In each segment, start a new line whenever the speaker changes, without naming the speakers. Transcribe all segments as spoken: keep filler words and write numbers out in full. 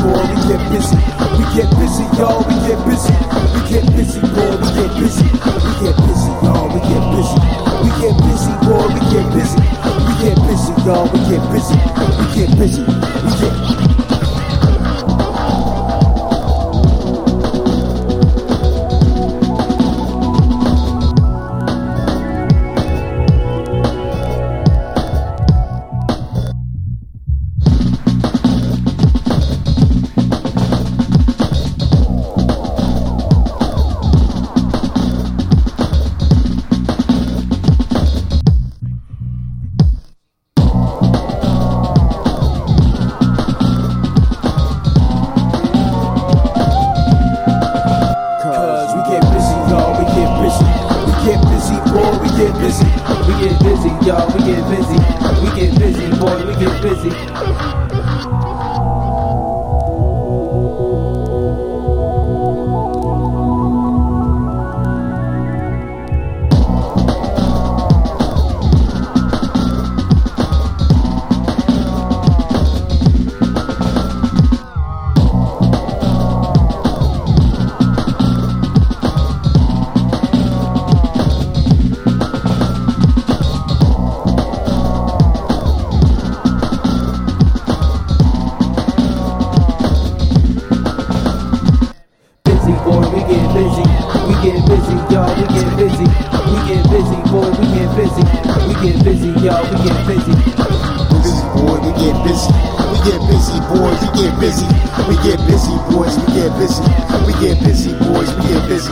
boy, we get busy. We get busy, y'all, we get busy. We get busy, boy, we get busy. We get busy, y'all, we get busy. We get busy, boy, we get busy. We get busy, y'all, we get busy. We get busy, we get get busy, we get busy, y'all, we get busy. We get busy, boy, we get busy. We get busy, y'all, we get busy. We get busy, boy, we get busy. We get busy, y'all, we get busy.
Busy, boy, we get busy. We get busy, boys, we get busy. We get busy, boys, we get busy. We get busy, boys, we get busy.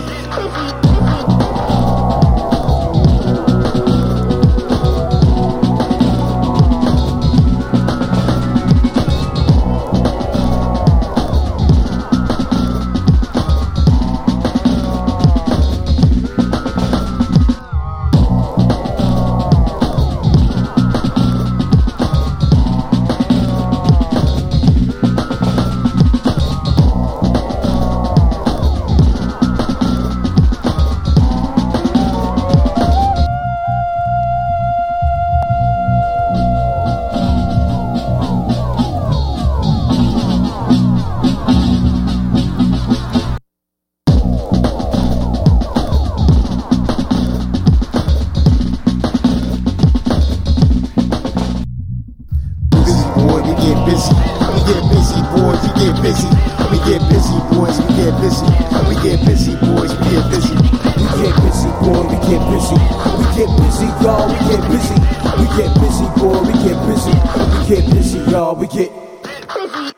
Busy. We get busy, boys, we get busy. We get busy, boys, we get busy. We get busy, boys, we get busy.
We get busy, boy, we get busy. We get busy, y'all, we get busy. We get busy, boy, we get busy. We get busy, y'all, we get busy.